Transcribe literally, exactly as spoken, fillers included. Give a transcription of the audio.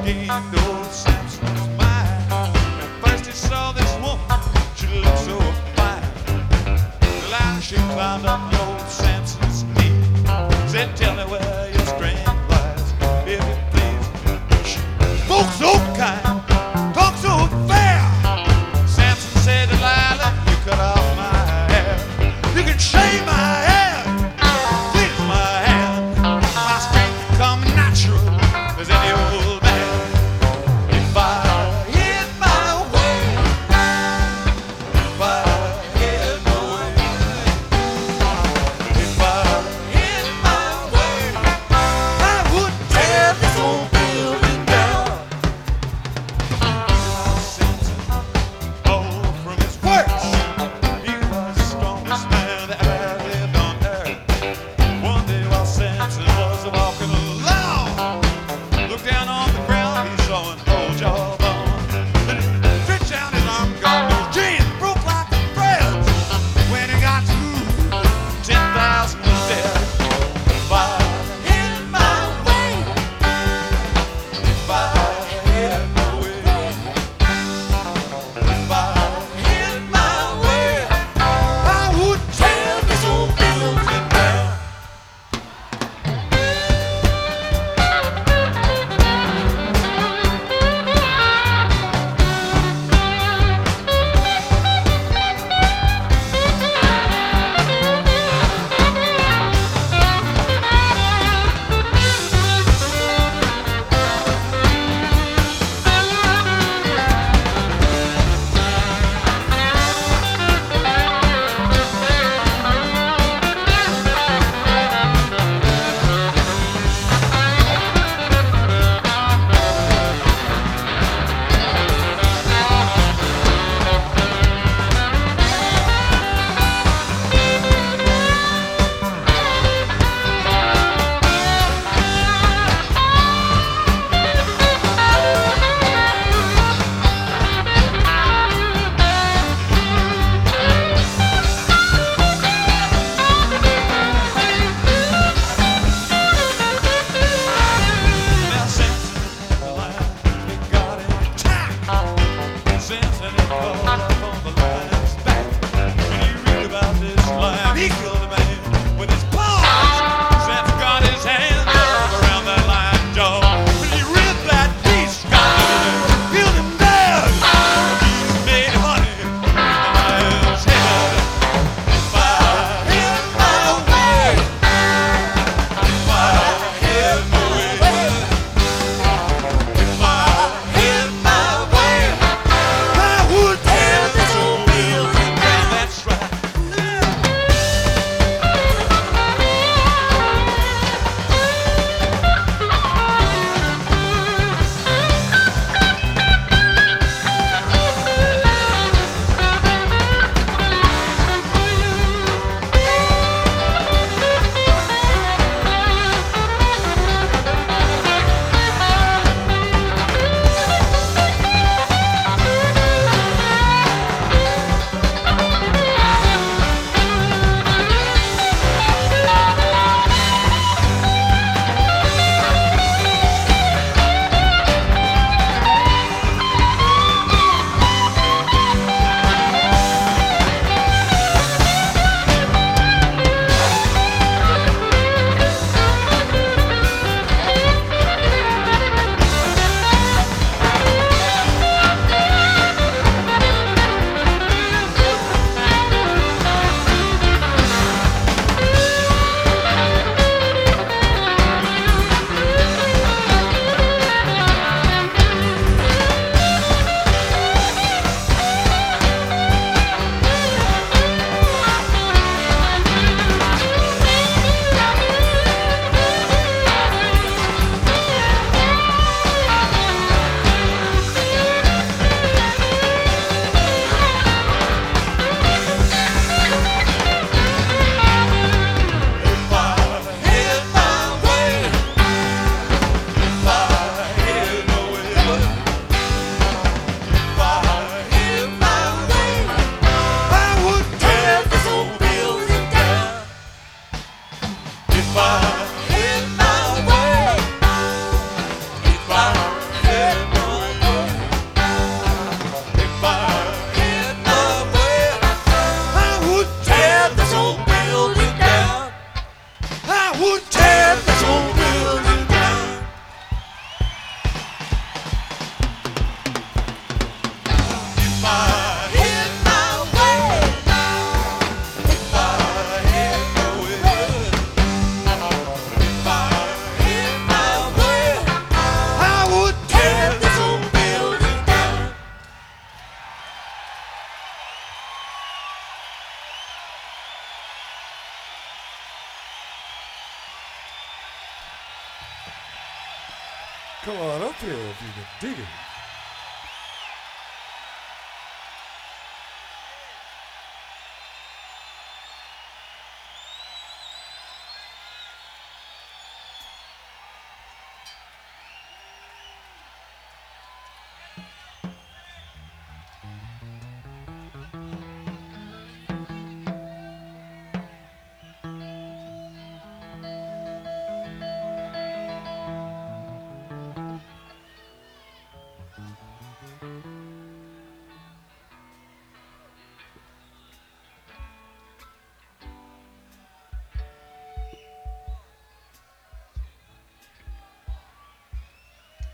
gained old Samson's mind. At first he saw this woman, she looked so fine. The line she climbed up on old Samson's knee, said, tell me where your strength lies, if you please. She spoke so kind, talked so fair. Samson said, Delilah, you cut off my hair. You can shave my hair, twist my hand. My strength come natural as any old man. If I hit my way, if I hit my way, if I hit my way, Come on up here if you can dig it.